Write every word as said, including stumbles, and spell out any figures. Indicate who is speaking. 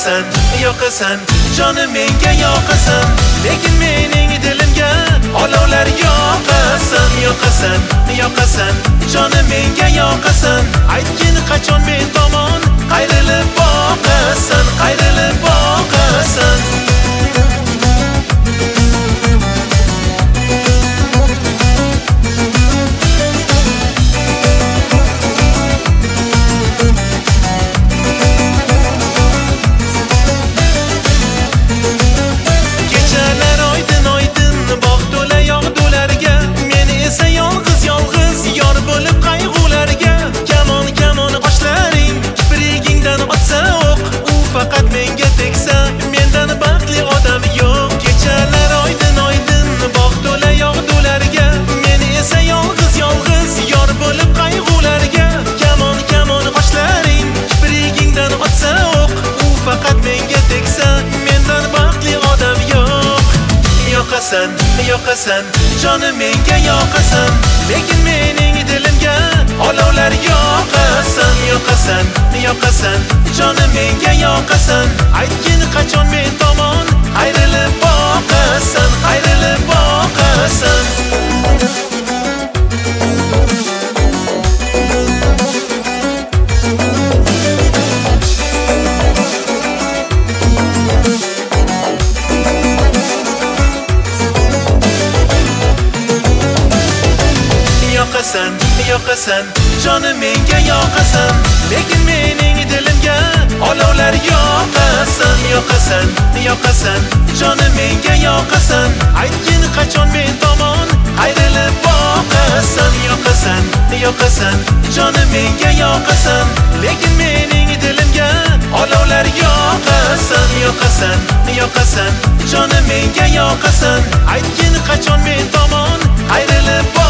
Speaker 1: yoqasan, yoqasan, jonim menga yoqasan, lekin mening dilimga olovlar yoqasan, yoqasan, yoqasan, jonim menga yoqasan, aytgin qachon men tomon qayrilib boqasan, qayrilib boqasan. Yoqasan, yoqasan, jonim menga yoqasan, lekin mening dilimga olovlar yoqasan, yoqasan, yoqasan, jonim menga yoqasan, aytgin qachon men tomon qayrilib boqasan, qayrilib boqasan. Yoqasan, yoqasan, jonim menga yoqasan, lekin mening dilimga olovlar yoqasan, yoqasan, yoqasan, jonim menga yoqasan, aytgin qachon men tomon qayrilib boqasan, yoqasan, yoqasan, jonim menga yoqasan, lekin mening dilimga olovlar yoqasan, yoqasan, yoqasan, jonim menga yoqasan, aytgin qachon men tomon qayrilib boqasan.